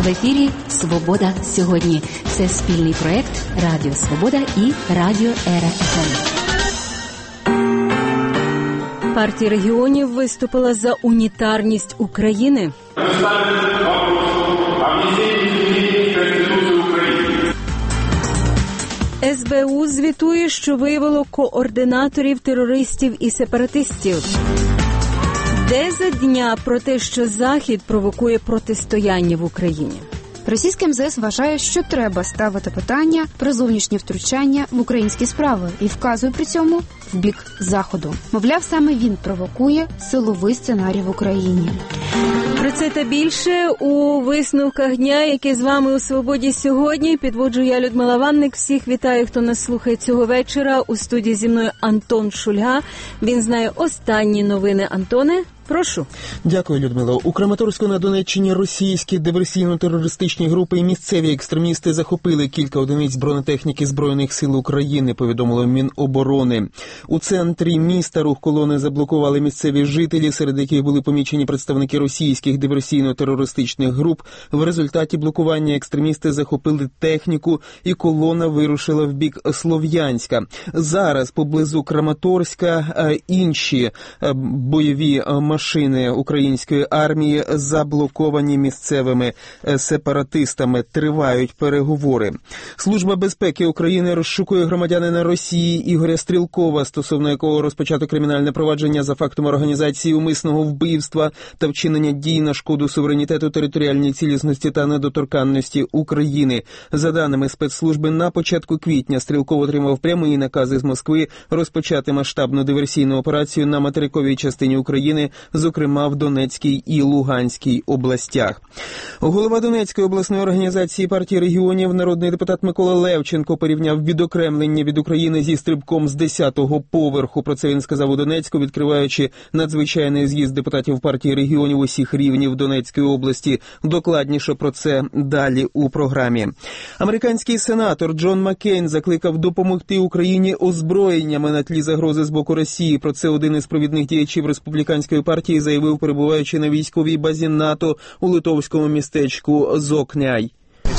В ефірі «Свобода сьогодні». Це спільний проєкт Радіо Свобода і Радіо ЕРА-ФМ. Партія регіонів виступила за унітарність України. СБУ звітує, що виявило координаторів терористів і сепаратистів. Теза дня про те, що Захід провокує протистояння в Україні. Російське МЗС вважає, що треба ставити питання про зовнішнє втручання в українські справи і вказує при цьому в бік Заходу. Мовляв, саме він провокує силовий сценарій в Україні. Про це та більше у висновках дня, які з вами у «Свободі сьогодні». Підводжу я, Людмила Ванник. Всіх вітаю, хто нас слухає цього вечора. У студії зі мною Антон Шульга. Він знає останні новини. Антоне, прошу. Дякую, Людмила. У Краматорську на Донеччині російські диверсійно-терористичні групи і місцеві екстремісти захопили кілька одиниць бронетехніки Збройних сил України, повідомило Міноборони. У центрі міста рух колони заблокували місцеві жителі, серед яких були помічені представники російських диверсійно-терористичних груп. В результаті блокування екстремісти захопили техніку і колона вирушила в бік Слов'янська. Зараз поблизу Краматорська інші бойові машини української армії заблоковані місцевими сепаратистами. Тривають переговори. Служба безпеки України розшукує громадянина Росії Ігоря Стрілкова, стосовно якого розпочато кримінальне провадження за фактом організації умисного вбивства та вчинення дій на шкоду суверенітету, територіальній цілісності та недоторканності України. За даними спецслужби, на початку квітня Стрілков отримав прямий наказ із Москви розпочати масштабну диверсійну операцію на материковій частині України, зокрема в Донецькій і Луганській областях. Голова Донецької обласної організації партії регіонів, народний депутат Микола Левченко порівняв відокремлення від України зі стрибком з 10-го поверху. Про це він сказав у Донецьку, відкриваючи надзвичайний з'їзд депутатів партії регіонів усіх рівнів Донецької області. Докладніше про це далі у програмі. Американський сенатор Джон Маккейн закликав допомогти Україні озброєннями на тлі загрози з боку Росії. Про це один із провідних діячів республіканської партії заявив, перебуваючи на військовій базі НАТО у литовському містечку Зокняй.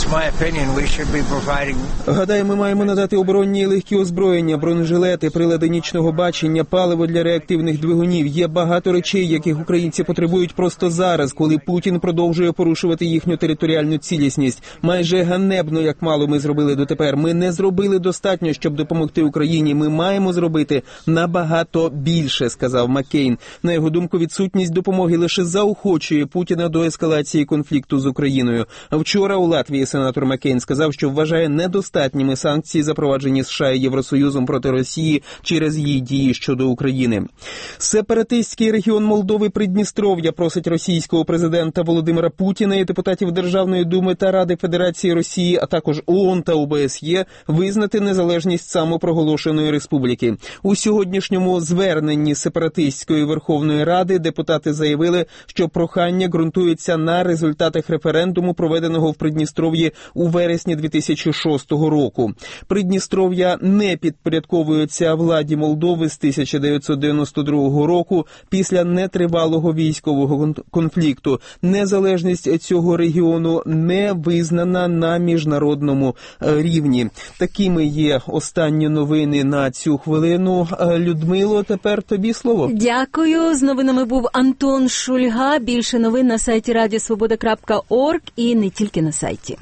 Гадаю, ми маємо надати оборонні і легкі озброєння, бронежилети, прилади нічного бачення, паливо для реактивних двигунів. Є багато речей, яких українці потребують просто зараз, коли Путін продовжує порушувати їхню територіальну цілісність. Майже ганебно, як мало ми зробили дотепер. Ми не зробили достатньо, щоб допомогти Україні. Ми маємо зробити набагато більше, сказав Маккейн. На його думку, відсутність допомоги лише заохочує Путіна до ескалації конфлікту з Україною. Вчора у Латвії сенатор Маккейн сказав, що вважає недостатніми санкції, запроваджені США і Євросоюзом проти Росії через її дії щодо України. Сепаратистський регіон Молдови Придністров'я просить російського президента Володимира Путіна і депутатів Державної думи та Ради Федерації Росії, а також ООН та ОБСЄ визнати незалежність самопроголошеної республіки. У сьогоднішньому зверненні сепаратистської Верховної Ради депутати заявили, що прохання ґрунтується на результатах референдуму, проведеного в Придністров'ї у вересні 2006 року. Придністров'я не підпорядковується владі Молдови з 1992 року після нетривалого військового конфлікту. Незалежність цього регіону не визнана на міжнародному рівні. Такими є останні новини на цю хвилину. Людмило, тепер тобі слово. Дякую. З новинами був Антон Шульга. Більше новин на сайті radiosvoboda.org і не тільки на сайті.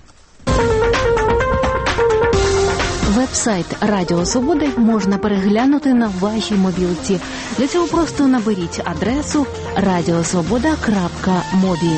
Веб-сайт Радіо Свободи можна переглянути на вашій мобілці. Для цього просто наберіть адресу radiosvoboda.mobi.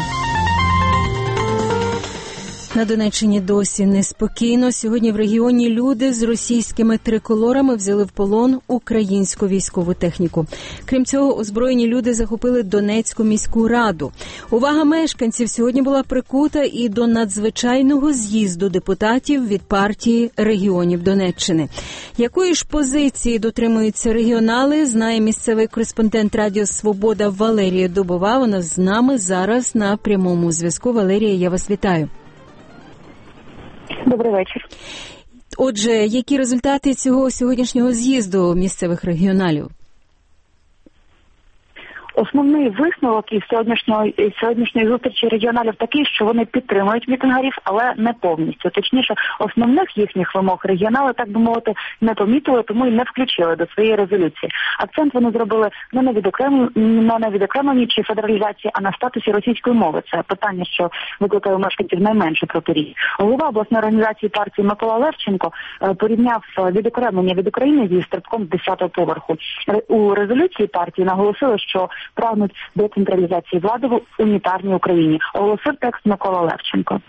На Донеччині досі неспокійно. Сьогодні в регіоні люди з російськими триколорами взяли в полон українську військову техніку. Крім цього, озброєні люди захопили Донецьку міську раду. Увага мешканців сьогодні була прикута і до надзвичайного з'їзду депутатів від партії регіонів Донеччини. Якої ж позиції дотримуються регіонали, знає місцевий кореспондент Радіо Свобода Валерія Дубова. Вона з нами зараз на прямому зв'язку. Валерія, я вас вітаю. Добрий вечір. Отже, які результати цього сьогоднішнього з'їзду місцевих регіоналів? Основний висновок із сьогоднішньої зустрічі регіоналів такий, що вони підтримують мітингарів, але не повністю. Точніше, основних їхніх вимог регіонали, так би мовити, не помітили, тому і не включили до своєї резолюції. Акцент вони зробили не на відокремленні чи федералізації, а на статусі російської мови. Це питання, що викликає у мешканців найменше протиріч. Голова обласної організації партії Микола Левченко порівняв відокремлення від України зі стрибком з 10-го поверху. У резолюції партії наголосили, що прагнуть децентралізації влади в унітарній Україні. Оголосив текст Микола Левченко.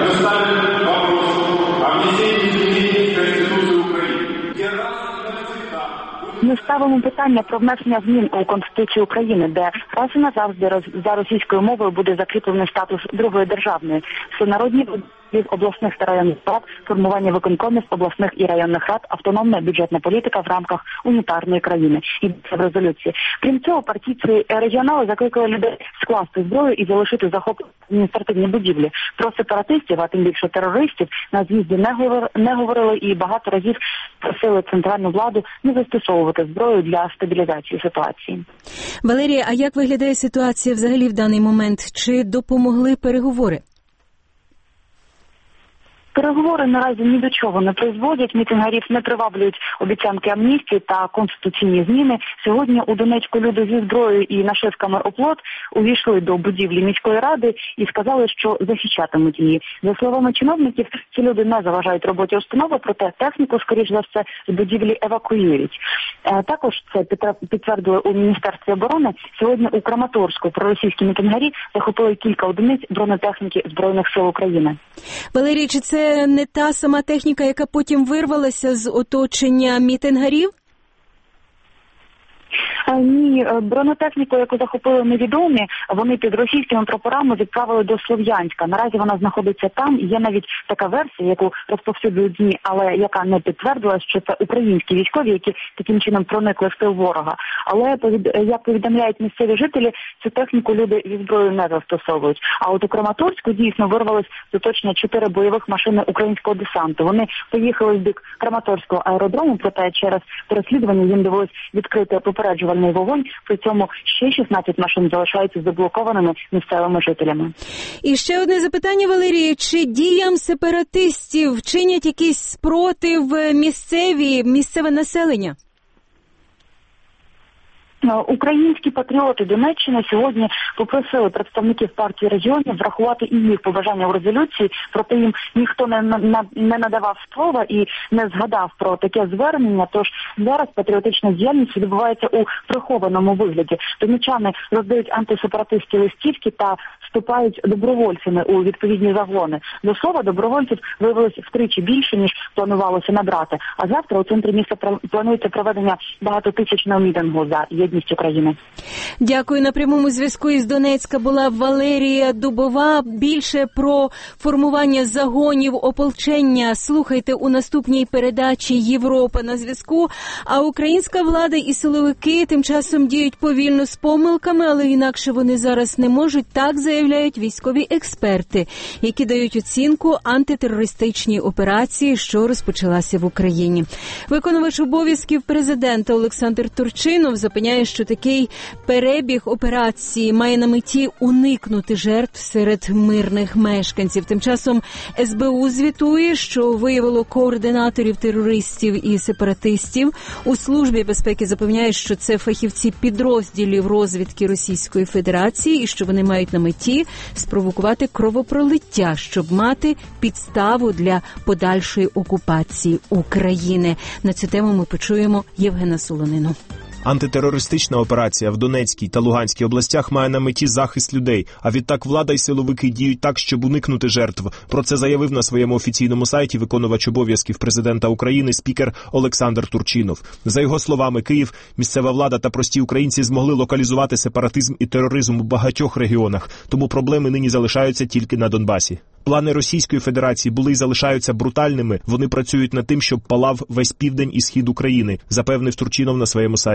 Ми ставимо питання про внесення змін у Конституцію України, де раз і назавжди за російською мовою буде закріплений статус другої державної, всенародні обласних та районних рад, формування виконкомів обласних і районних рад, автономна бюджетна політика в рамках унітарної країни. І це в резолюції. Крім цього, партійці регіонали закликали людей скласти зброю і залишити захоплені адміністративні будівлі. Про сепаратистів, а тим більше терористів, на з'їзді не говорили і багато разів просили центральну владу не застосовувати зброю для стабілізації ситуації. Валерія, а як виглядає ситуація взагалі в даний момент? Чи допомогли переговори? Переговори наразі ні до чого не призводять, мітингарів не приваблюють обіцянки амністії та конституційні зміни. Сьогодні у Донецьку люди зі зброєю і нашивками «Оплот» увійшли до будівлі міської ради і сказали, що захищатимуть її. За словами чиновників, ці люди не заважають роботі установи, проте техніку, скоріш за все, з будівлі евакуюють. Також це підтвердили у Міністерстві оборони. Сьогодні у Краматорську проросійські мітингарі захопили кілька одиниць бронетехніки Збройних сил України. Валерій, чи це не та сама техніка, яка потім вирвалася з оточення мітингарів? Ні, бронетехніку, яку захопили невідомі, вони під російськими прапорами відправили до Слов'янська. Наразі вона знаходиться там. Є навіть така версія, яку розповсюджують ЗМІ, але яка не підтвердила, що це українські військові, які таким чином проникли в тил ворога. Але, як повідомляють місцеві жителі, цю техніку люди зі зброєю не застосовують. А от у Краматорську дійсно вирвались з оточення 4 бойових машини українського десанту. Вони поїхали в бік Краматорського аеродрому, проте через переслідування їм довелось відкрити попереджувальний вогонь, при цьому ще 16 машин залишаються заблокованими місцевими жителями. І ще одне запитання, Валерій. Чи діям сепаратистів чинять якийсь спротив місцеве населення? Українські патріоти Донеччини сьогодні попросили представників партії регіонів врахувати і їх побажання у резолюції, проте їм ніхто не надавав слова і не згадав про таке звернення, тож зараз патріотична діяльність відбувається у прихованому вигляді. Донеччани роздають антисепаратистські листівки та вступають добровольцями у відповідні загони. До слова, добровольців виявилось втричі більше, ніж планувалося набрати. А завтра у центрі міста планується проведення багатотисячного мітингу за єдність України. Дякую. На прямому зв'язку із Донецька була Валерія Дубова. Більше про формування загонів ополчення слухайте у наступній передачі «Європа на зв'язку». А українська влада і силовики тим часом діють повільно з помилками, але інакше вони зараз не можуть. Так заявляють військові експерти, які дають оцінку антитерористичній операції, що розпочалася в Україні. Виконувач обов'язків президента Олександр Турчинов запевняє, що такий перебіг операції має на меті уникнути жертв серед мирних мешканців. Тим часом СБУ звітує, що виявило координаторів терористів і сепаратистів. У Службі безпеки запевняють, що це фахівці підрозділів розвідки Російської Федерації і що вони мають на меті спровокувати кровопролиття, щоб мати підставу для подальшої окупації України. На цю тему ми почуємо Євгена Солонину. Антитерористична операція в Донецькій та Луганській областях має на меті захист людей, а відтак влада і силовики діють так, щоб уникнути жертв. Про це заявив на своєму офіційному сайті виконувач обов'язків президента України спікер Олександр Турчинов. За його словами, Київ, місцева влада та прості українці змогли локалізувати сепаратизм і тероризм у багатьох регіонах, тому проблеми нині залишаються тільки на Донбасі. Плани Російської Федерації були і залишаються брутальними, вони працюють над тим, щоб палав весь південь і схід України, запевнив Турчинов на своєму сайті.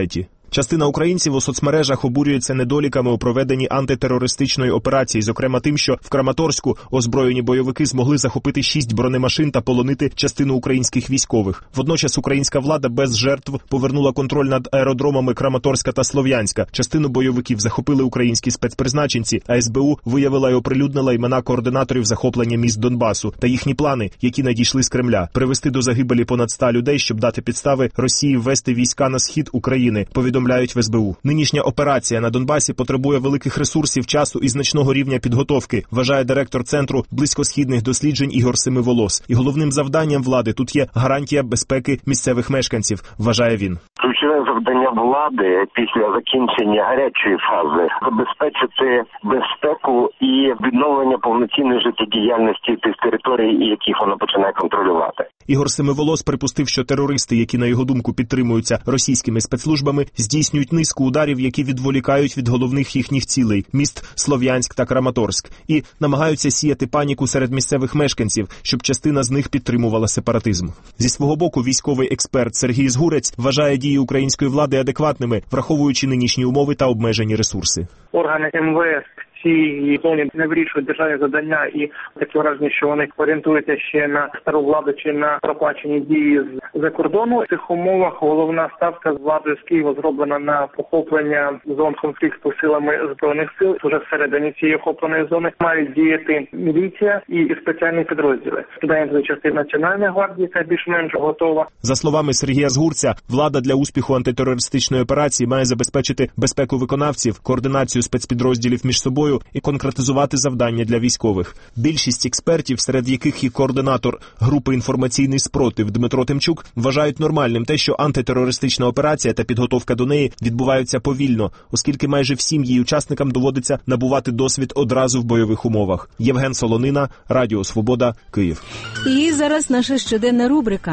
Частина українців у соцмережах обурюється недоліками у проведенні антитерористичної операції, зокрема тим, що в Краматорську озброєні бойовики змогли захопити 6 бронемашин та полонити частину українських військових. Водночас українська влада без жертв повернула контроль над аеродромами Краматорська та Слов'янська. Частину бойовиків захопили українські спецпризначенці, а СБУ виявила і оприлюднила імена координаторів захоплення міст Донбасу та їхні плани, які надійшли з Кремля – привести до загибелі понад 100 людей, щоб дати підстави Росії ввести війська на схід України, повідомляють в СБУ. Нинішня операція на Донбасі потребує великих ресурсів, часу і значного рівня підготовки, вважає директор Центру близькосхідних досліджень Ігор Семиволос. І головним завданням влади тут є гарантія безпеки місцевих мешканців, вважає він. Ключове завдання влади після закінчення гарячої фази – забезпечити безпеку і відновлення повноцінної життєдіяльності тих територій, яких вона починає контролювати. Ігор Семиволос припустив, що терористи, які, на його думку, підтримуються російськими спецслужбами, здійснюють низку ударів, які відволікають від головних їхніх цілей – міст Слов'янськ та Краматорськ, і намагаються сіяти паніку серед місцевих мешканців, щоб частина з них підтримувала сепаратизм. Зі свого боку, військовий експерт Сергій Згурець вважає дії української влади адекватними, враховуючи нинішні умови та обмежені ресурси. Органи МВС в цій зоні не вирішують державні завдання, і таке враження, що вони орієнтуються ще на стару владу чи на проплачені дії з-за кордону. В цих умовах головна ставка з владою з Києва зроблена на охоплення зон конфлікту силами Збройних сил. Уже всередині цієї охопленої зони мають діяти міліція і спеціальні підрозділи. Додаємо частина Національної гвардії, яка більш-менш готова. За словами Сергія Згурця, влада для успіху антитерористичної операції має забезпечити безпеку виконавців, координацію спецпідрозділів між собою і конкретизувати завдання для військових. Більшість експертів, серед яких є координатор групи «Інформаційний спротив» Дмитро Тимчук, вважають нормальним те, що антитерористична операція та підготовка до неї відбуваються повільно, оскільки майже всім її учасникам доводиться набувати досвід одразу в бойових умовах. Євген Солонина, Радіо Свобода, Київ. І зараз наша щоденна рубрика.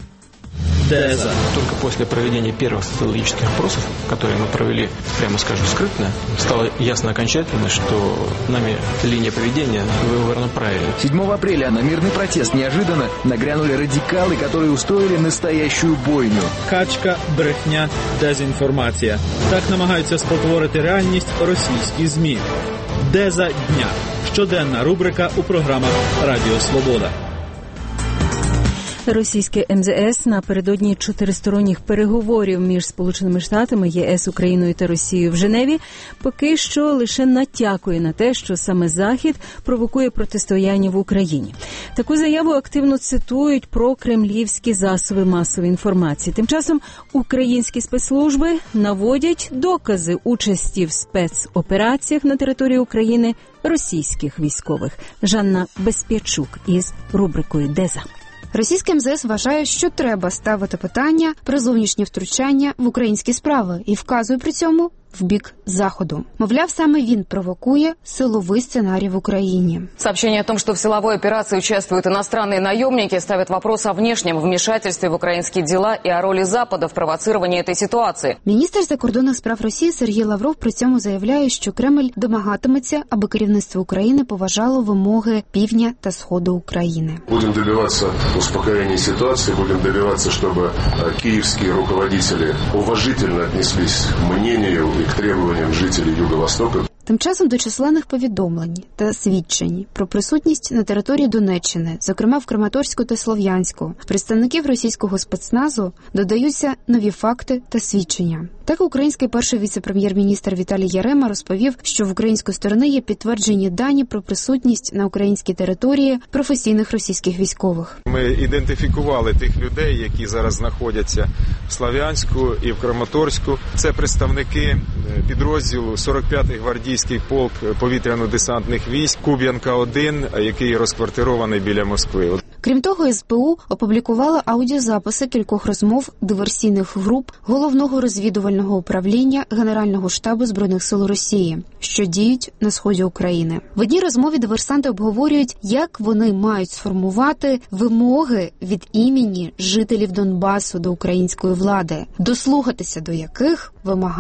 Деза. Только после проведения первых социологических опросов, которые мы провели, прямо скажем, скрытно, стало ясно окончательно, что нами линия поведения выбрана правильно. 7 апреля на мирный протест неожиданно нагрянули радикалы, которые устроили настоящую бойню. Качка, брехня, дезінформація. Так намагаються спотворити реальність російські ЗМІ. Деза дня. Щоденна рубрика у програмах Радіо Свобода. Російське МЗС напередодні чотиристоронніх переговорів між Сполученими Штатами, ЄС, Україною та Росією в Женеві поки що лише натякує на те, що саме Захід провокує протистояння в Україні. Таку заяву активно цитують прокремлівські засоби масової інформації. Тим часом українські спецслужби наводять докази участі в спецопераціях на території України російських військових. Жанна Безпєчук із рубрикою «Деза». Російське МЗС вважає, що треба ставити питання про зовнішнє втручання в українські справи і вказує при цьому в бік Заходу. Мовляв, саме він провокує силовий сценарій в Україні. Сообщение о том, что в силовой операции участвуют иностранные наемники, ставит вопрос о внешнем вмешательстве в украинские дела и о роли Запада в провоцировании этой ситуации. Міністр закордонних справ Росії Сергій Лавров при цьому заявляє, що Кремль домагатиметься, аби керівництво України поважало вимоги півдня та сходу України. Будемо добиватися успокоєння ситуації, будемо добиватися, щоб київські руководителі уважительно віднеслись к мнению и к требованиям жителей Юго-Востока. Тим часом до численних повідомлень та свідчень про присутність на території Донеччини, зокрема в Краматорську та Слов'янську, представників російського спецназу додаються нові факти та свідчення. Так, український перший віце-прем'єр-міністр Віталій Ярема розповів, що в української сторони є підтверджені дані про присутність на українській території професійних російських військових. Ми ідентифікували тих людей, які зараз знаходяться в Слов'янську і в Краматорську. Це представники підрозділу 45-й гвардійський полк повітряно-десантних військ Куб'янка-1, який розквартирований біля Москви. Крім того, СБУ опублікувала аудіозаписи кількох розмов диверсійних груп Головного розвідувального управління Генерального штабу Збройних сил Росії, що діють на сході України. В одній розмові диверсанти обговорюють, як вони мають сформувати вимоги від імені жителів Донбасу до української влади, дослухатися до яких вимагає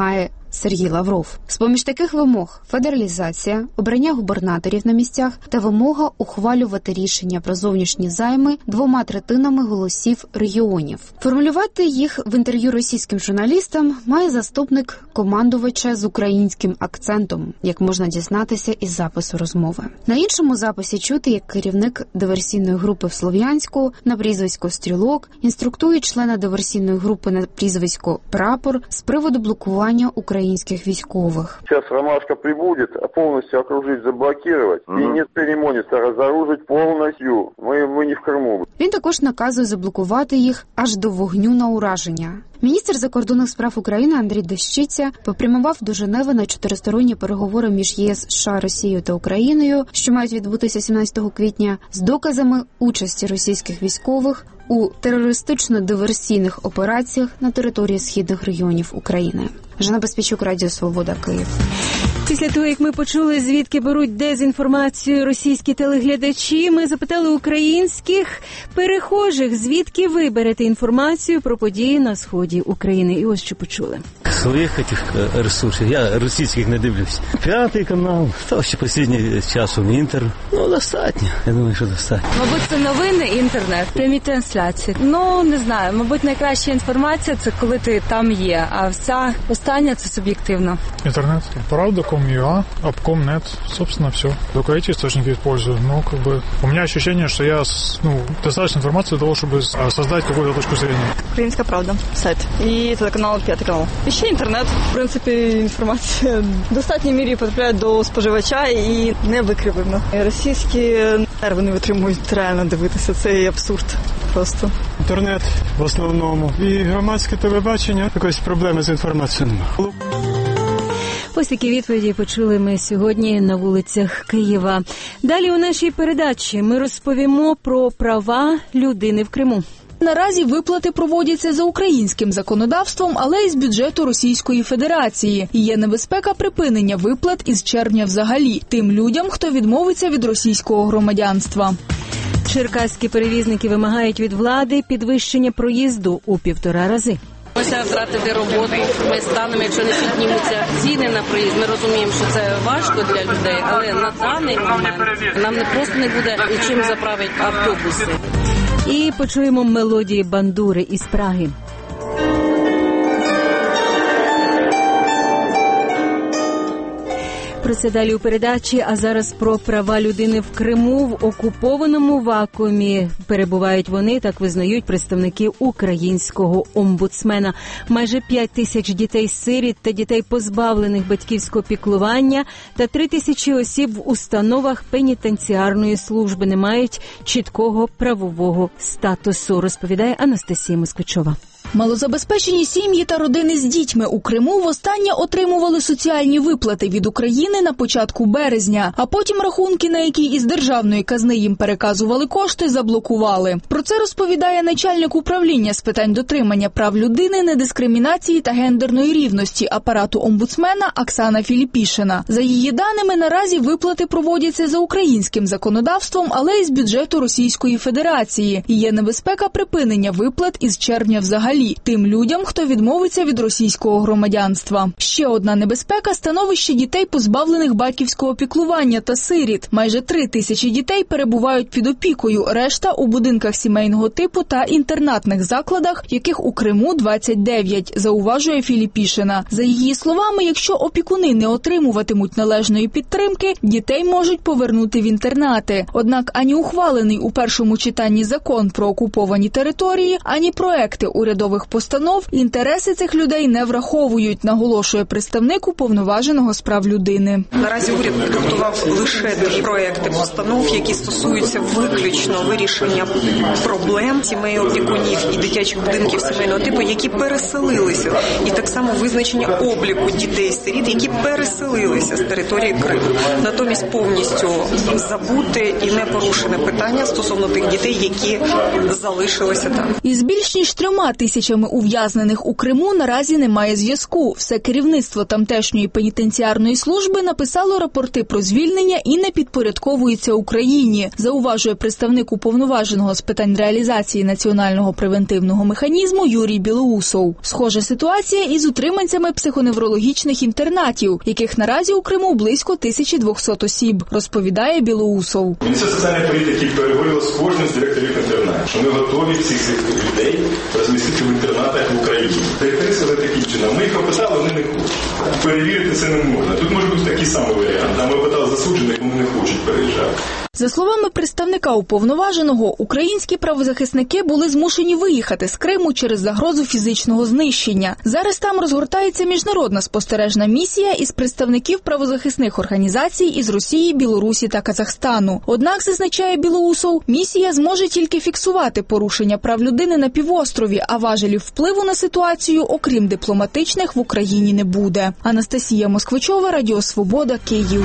Сергій Лавров. З-поміж таких вимог – федералізація, обрання губернаторів на місцях та вимога ухвалювати рішення про зовнішні займи 2/3 голосів регіонів. Формулювати їх в інтерв'ю російським журналістам має заступник командувача з українським акцентом, як можна дізнатися із запису розмови. На іншому записі чути, як керівник диверсійної групи в Слов'янську на прізвисько «Стрілок» інструктує члена диверсійної групи на прізвисько «Прапор» з приводу блокування українських військових. Зараз Ромашка прибуде, повністю окружити, заблокувати і не церемонитися, розоружити повністю. Ми не в Криму. Він також наказує заблокувати їх аж до вогню на ураження. Міністр закордонних справ України Андрій Дещиця попрямував до Женеви на 4-сторонні переговори між ЄС, США, Росією та Україною, що мають відбутися 17 квітня, з доказами участі російських військових у терористично-диверсійних операціях на території східних регіонів України. Жанна Безпечук, Радіо Свобода, Київ. Після того, як ми почули, звідки беруть дезінформацію російські телеглядачі, ми запитали українських перехожих, звідки ви берете інформацію про події на сході України. І ось що почули. Своїх цих ресурсів, я російських не дивлюсь. 5 канал, та ще останній часом Інтер. Достатньо. Я думаю, що достатньо. Мабуть, це новини, інтернет, прямі трансляції. Не знаю, мабуть, найкраща інформація – це коли ти там є, а вся остання – це суб'єктивно. Интернет. Правда.com.ua, Обком.нет, собственно, все. Только эти источники использую. Но у меня ощущение, что я достаточно информации для того, чтобы создать какую-то точку зрения. Українська правда, сайт. І телеканал 5 канал. І ще інтернет. В принципі, інформація в достатній мірі потрапляє до споживача і не викривлена. Російські нерви не витримують реально дивитися. Це абсурд просто. Інтернет в основному. І громадське телебачення. Якоїсь проблеми з інформацією немає. Ось такі відповіді почули ми сьогодні на вулицях Києва. Далі у нашій передачі ми розповімо про права людини в Криму. Наразі виплати проводяться за українським законодавством, але й з бюджету Російської Федерації. І є небезпека припинення виплат із червня взагалі тим людям, хто відмовиться від російського громадянства. Черкаські перевізники вимагають від влади підвищення проїзду у 1,5 рази. Ми втратити роботу, ми станемо, якщо не піднімуться ціни на проїзд. Ми розуміємо, що це важко для людей, але на даний момент нам просто не буде чим заправити автобуси. І почуємо мелодії бандури із Праги. Про це далі у передачі, а зараз про права людини в Криму. В окупованому вакуумі перебувають вони, так визнають представники українського омбудсмена. Майже 5 тисяч дітей-сиріт та дітей, позбавлених батьківського піклування, та 3 тисячі осіб в установах пенітенціарної служби не мають чіткого правового статусу, розповідає Анастасія Москвичова. Малозабезпечені сім'ї та родини з дітьми у Криму востаннє отримували соціальні виплати від України на початку березня, а потім рахунки, на які із державної казни їм переказували кошти, заблокували. Про це розповідає начальник управління з питань дотримання прав людини, недискримінації та гендерної рівності апарату омбудсмена Оксана Філіпішина. За її даними, наразі виплати проводяться за українським законодавством, але й з бюджету Російської Федерації. І є небезпека припинення виплат із червня взагалі тим людям, хто відмовиться від російського громадянства. Ще одна небезпека – становище дітей, позбавлених батьківського піклування та сиріт. Майже 3 тисячі дітей перебувають під опікою, решта – у будинках сімейного типу та інтернатних закладах, яких у Криму 29, зауважує Філіпішина. За її словами, якщо опікуни не отримуватимуть належної підтримки, дітей можуть повернути в інтернати. Однак ані ухвалений у першому читанні закон про окуповані території, ані проекти урядових постанов інтереси цих людей не враховують, наголошує представник уповноваженого з прав людини. Наразі уряд підготував лише 2 проекти постанов, які стосуються виключно вирішення проблем сімей опікунів і дитячих будинків сімейного типу, які переселилися. І так само визначення обліку дітей-сиріт, які переселилися з території Криму. Натомість повністю забути і не порушене питання стосовно тих дітей, які залишилися там. Із більш ніж 3 тисячами тисячами ув'язнених у Криму наразі немає зв'язку. Все керівництво тамтешньої пенітенціарної служби написало рапорти про звільнення і не підпорядковується Україні, зауважує представник уповноваженого з питань реалізації національного превентивного механізму Юрій Білоусов. Схожа ситуація із утриманцями психоневрологічних інтернатів, яких наразі у Криму близько 1200 осіб, розповідає Білоусов. Міністерство соціальної політики переговорило з кожним з директорів інтернатів, що ми готові всіх цих людей розмістити в інтернатах в Україні. Директори сказали таким чином, ми їх опитали, вони не хочуть. Перевірити це не можна. Тут може бути такий самий варіант. Там ми опитали засуджених, вони не хочуть переїжджати. За словами представника уповноваженого, українські правозахисники були змушені виїхати з Криму через загрозу фізичного знищення. Зараз там розгортається міжнародна спостережна місія із представників правозахисних організацій із Росії, Білорусі та Казахстану. Однак, зазначає Білоусов, місія зможе тільки фіксувати порушення прав людини на півострові, а важелів впливу на ситуацію, окрім дипломатичних, в Україні не буде. Анастасія Москвичова, Радіо Свобода, Київ.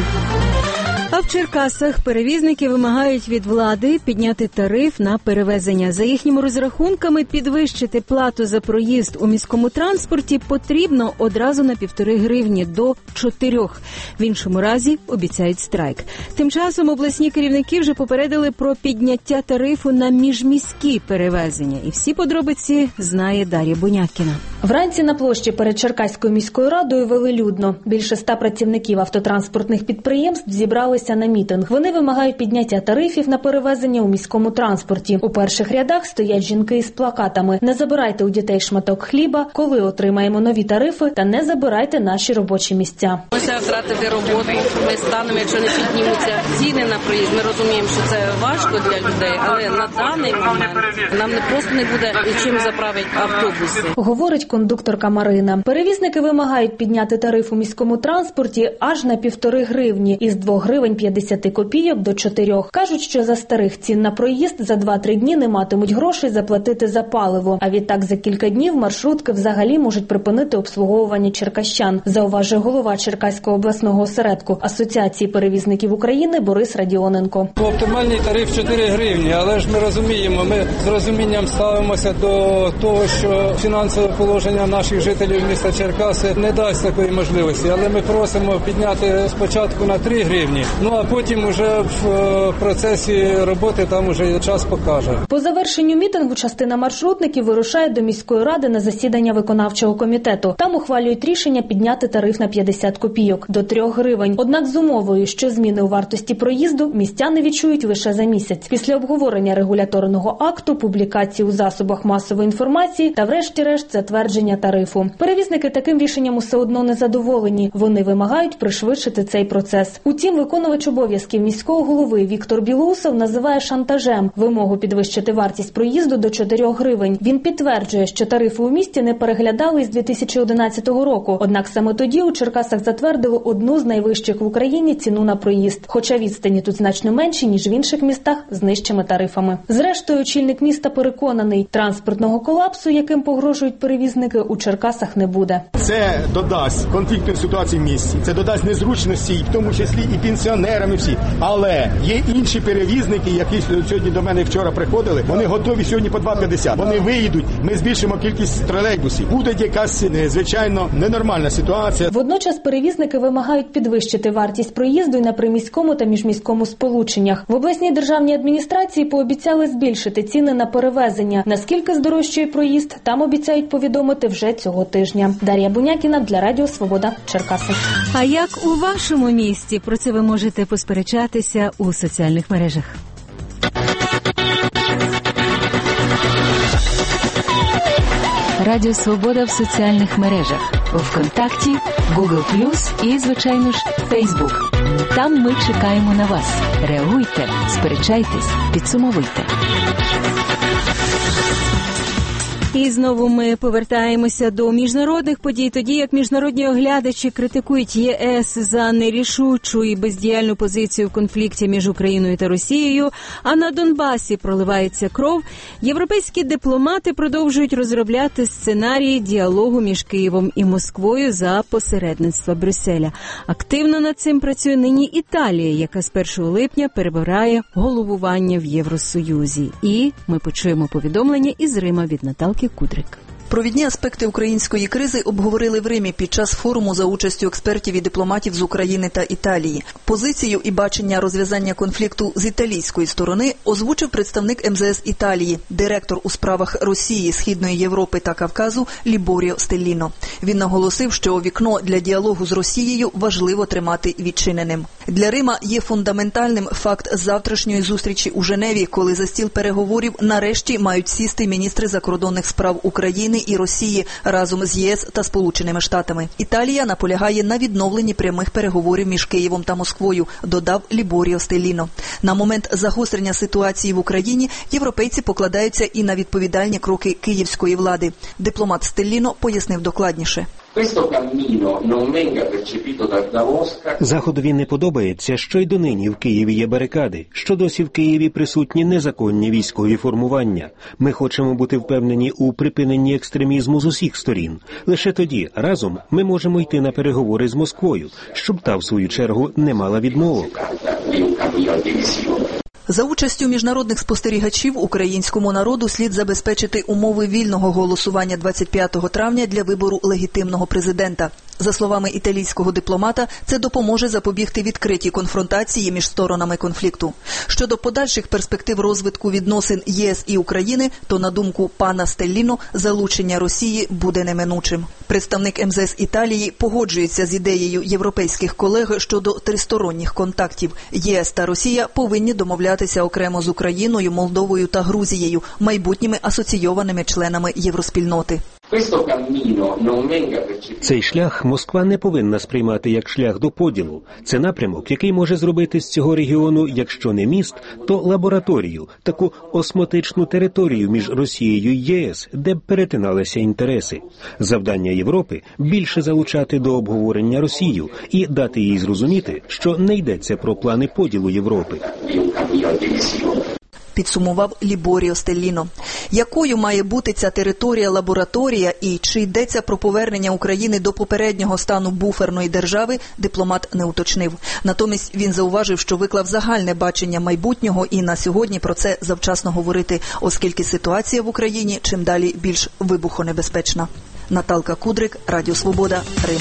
А в Черкасах перевізники вимагають від влади підняти тариф на перевезення. За їхніми розрахунками, підвищити плату за проїзд у міському транспорті потрібно одразу на 1,5 гривні до 4. В іншому разі обіцяють страйк. Тим часом обласні керівники вже попередили про підняття тарифу на міжміські перевезення. І всі подробиці знає Дар'я Бунякіна. Вранці на площі перед Черкаською міською радою велелюдно. Більше 100 працівників автотранспортних підприємств зібралися на мітинг. Вони вимагають підняття тарифів на перевезення у міському транспорті. У перших рядах стоять жінки із плакатами «Не забирайте у дітей шматок хліба», «Коли отримаємо нові тарифи» та «Не забирайте наші робочі місця». Можна втратити роботу, ми станемо, якщо не піднімуться ціни на проїзд. Ми розуміємо, що це важко для людей, але на даний момент нам не просто не буде чим заправити автобуси. Говорить кондукторка Марина. Перевізники вимагають підняти тариф у міському транспорті аж на 1,5 гривні із 2 гривень 50 копійок до 4. Кажуть, що за старих цін на проїзд за 2-3 дні не матимуть грошей заплатити за паливо. А відтак за кілька днів маршрутки взагалі можуть припинити обслуговування черкащан, зауважує голова Черкаського обласного осередку Асоціації перевізників України Борис Радіоненко. Оптимальний тариф 4 гривні, але ж ми розуміємо, ми з розумінням ставимося до того, що фінансове положення наших жителів міста Черкаси не дасть такої можливості, але ми просимо підняти спочатку на 3 гривні, а потім уже в процесі роботи там уже час покаже. По завершенню мітингу частина маршрутників вирушає до міської ради на засідання виконавчого комітету. Там ухвалюють рішення підняти тариф на 50 копійок до 3 гривень. Однак з умовою, що зміни у вартості проїзду містяни відчують лише за місяць. Після обговорення регуляторного акту, публікації у засобах масової інформації та врешті-решт затвердження тарифу. Перевізники таким рішенням усе одно не задоволені. Вони вимагають пришвидшити цей процес. Утім, виконувач обов'язків міського голови Віктор Білоусов називає шантажем вимогу підвищити вартість проїзду до 4 гривень. Він підтверджує, що тарифи у місті не переглядали з 2011 року. Однак саме тоді у Черкасах затвердили одну з найвищих в Україні ціну на проїзд. Хоча відстані тут значно менші, ніж в інших містах з нижчими тарифами. Зрештою, очільник міста переконаний, транспортного колапсу, яким погрожують перевізники, у Черкасах не буде. Це додасть конфліктної ситуації в місті, це додасть незручності, в тому числі і пенсіонерам, і всі. Але є інші перевізники, які сьогодні до мене вчора приходили, вони готові сьогодні по 2,50. Вони виїдуть, ми збільшимо кількість тролейбусів. Буде якась, звичайно, ненормальна ситуація. Водночас перевізники вимагають підвищити вартість проїзду і на приміському та міжміському сполученнях. В обласній державній адміністрації пообіцяли збільшити ціни на перевезення. Наскільки здорожчує проїзд, там обіцяють повідомити вже цього тижня. Дар'я Бунякіна для Радіо Свобода, Черкаси. А як у вашому місті? Про це ви можете посперечатися у соціальних мережах. Радіо Свобода в соціальних мережах. У ВКонтакті, Google+, і, звичайно ж, Facebook. Там ми чекаємо на вас. Реагуйте, сперечайтесь, підсумовуйте. І знову ми повертаємося до міжнародних подій, тоді як міжнародні оглядачі критикують ЄС за нерішучу і бездіяльну позицію в конфлікті між Україною та Росією, а на Донбасі проливається кров, європейські дипломати продовжують розробляти сценарії діалогу між Києвом і Москвою за посередництва Брюсселя. Активно над цим працює нині Італія, яка з 1 липня перебирає головування в Євросоюзі. І ми почуємо повідомлення із Рима від Наталки Кудрик. Провідні аспекти української кризи обговорили в Римі під час форуму за участю експертів і дипломатів з України та Італії. Позицію і бачення розв'язання конфлікту з італійської сторони озвучив представник МЗС Італії, директор у справах Росії, Східної Європи та Кавказу Ліборіо Стелліно. Він наголосив, що вікно для діалогу з Росією важливо тримати відчиненим. Для Рима є фундаментальним факт завтрашньої зустрічі у Женеві, коли за стіл переговорів нарешті мають сісти міністри закордонних справ України і Росії разом з ЄС та Сполученими Штатами. Італія наполягає на відновленні прямих переговорів між Києвом та Москвою, додав Ліборіо Стелліно. На момент загострення ситуації в Україні європейці покладаються і на відповідальні кроки київської влади. Дипломат Стелліно пояснив докладніше. Заходові не подобається, що й донині в Києві є барикади, що досі в Києві присутні незаконні військові формування. Ми хочемо бути впевнені у припиненні екстремізму з усіх сторін. Лише тоді, разом, ми можемо йти на переговори з Москвою, щоб та, в свою чергу, не мала відмовок. За участю міжнародних спостерігачів українському народу слід забезпечити умови вільного голосування 25 травня для вибору легітимного президента. За словами італійського дипломата, це допоможе запобігти відкритій конфронтації між сторонами конфлікту. Щодо подальших перспектив розвитку відносин ЄС і України, то, на думку пана Стелліно, залучення Росії буде неминучим. Представник МЗС Італії погоджується з ідеєю європейських колег щодо тристоронніх контактів. ЄС та Росія повинні домовлятися окремо з Україною, Молдовою та Грузією, майбутніми асоційованими членами євроспільноти. Цей шлях Москва не повинна сприймати як шлях до поділу. Це напрямок, який може зробити з цього регіону, якщо не міст, то лабораторію, таку осмотичну територію між Росією і ЄС, де б перетиналися інтереси. Завдання Європи – більше залучати до обговорення Росію і дати їй зрозуміти, що не йдеться про плани поділу Європи. Підсумував Ліборіо Стелліно. Якою має бути ця територія-лабораторія і чи йдеться про повернення України до попереднього стану буферної держави, дипломат не уточнив. Натомість він зауважив, що виклав загальне бачення майбутнього і на сьогодні про це завчасно говорити, оскільки ситуація в Україні чим далі більш вибухонебезпечна. Наталка Кудрик, Радіо Свобода, Рим.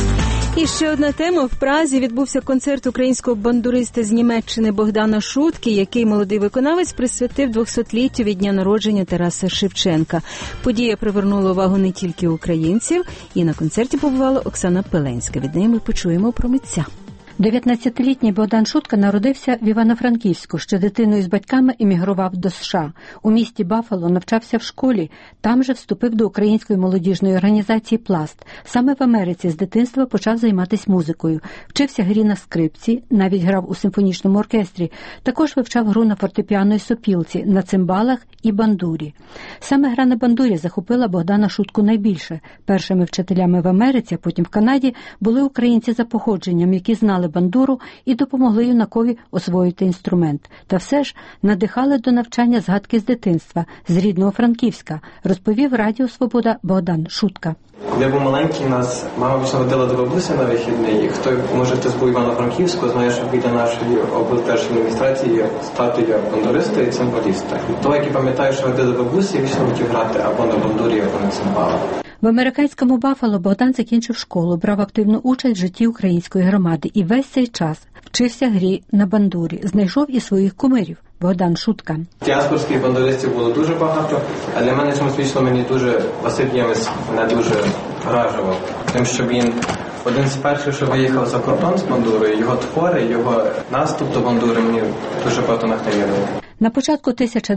І ще одна тема. В Празі відбувся концерт українського бандуриста з Німеччини Богдана Шутки, який молодий виконавець присвятив 200-літтю від дня народження Тараса Шевченка. Подія привернула увагу не тільки українців, і на концерті побувала Оксана Пеленська. Від неї ми почуємо про митця. 19-літній Богдан Шутка народився в Івано-Франківську. Ще дитиною з батьками емігрував до США. У місті Баффало навчався в школі. Там же вступив до української молодіжної організації «Пласт». Саме в Америці з дитинства почав займатися музикою. Вчився грі на скрипці, навіть грав у симфонічному оркестрі. Також вивчав гру на фортепіано і сопілці, на цимбалах і бандурі. Саме гра на бандурі захопила Богдана Шутку найбільше. Першими вчителями в Америці, а потім в Канаді, були українці за походженням, які знали бандуру і допомогли юнакові освоїти інструмент. Та все ж надихали до навчання згадки з дитинства, з рідного Франківська, розповів Радіо Свобода Богдан Шутка. Коли я був маленький, нас мама вічно водила до бабусі на вихідний. Хто, може, хтось був Івано-Франківську, знає, що біля нашої облдержадміністрації статуя бандуриста і цимбаліста. То, як я пам'ятаю, що водили до бабусі, вічно хотів грати або на бандурі, або на цимбалах. В американському Баффало Богдан закінчив школу, брав активну участь в житті української громади і весь цей час вчився грі на бандурі, знайшов і своїх кумирів. Богдан Шутка. Діаспорських бандуристів було дуже багато, а для мене чомусь вічно Василь Ємець мене дуже вражував. Тим, що він один з перших, що виїхав за кордон з бандурою, його твори, його наступ до бандури мені дуже багато натхнило. На початку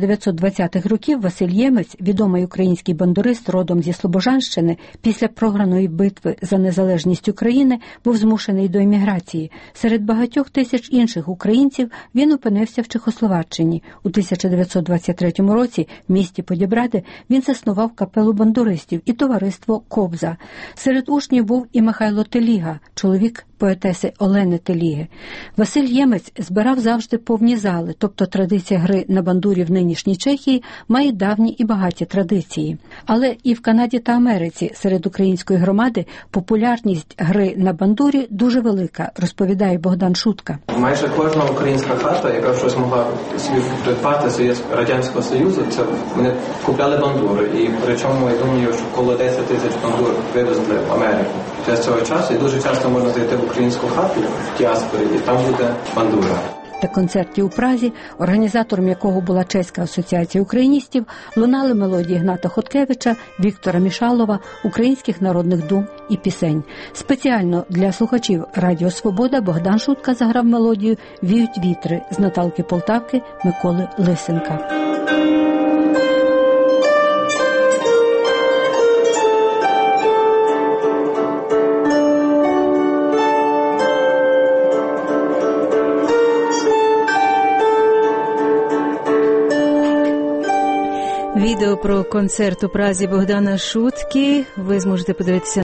1920-х років Василь Ємець, відомий український бандурист родом зі Слобожанщини, після програної битви за незалежність України був змушений до еміграції. Серед багатьох тисяч інших українців він опинився в Чехословаччині. У 1923 році в місті Подібради він заснував капелу бандуристів і товариство «Кобза». Серед учнів був і Михайло Теліга, чоловік поетеси Олени Теліги. Василь Ємець збирав завжди повні зали, тобто традиція гри на бандурі в нинішній Чехії має давні і багаті традиції. Але і в Канаді та Америці серед української громади популярність гри на бандурі дуже велика, розповідає Богдан Шутка. Майже кожна українська хата, яка щось могла собі придбати з Радянського Союзу, це вони купляли бандури. І причому, я думаю, що коло 10 тисяч бандур вивезли в Америку. З цього часу і дуже часто можна зайти в українську хату в діаспорі, і там буде бандура. На концерті у Празі, організатором якого була Чеська асоціація україністів, лунали мелодії Гната Хоткевича, Віктора Мішалова, українських народних дум і пісень. Спеціально для слухачів Радіо Свобода Богдан Шутка заграв мелодію «Віють вітри» з Наталки Полтавки Миколи Лисенка. Відео про концерт у Празі Богдана Шутки ви зможете подивитися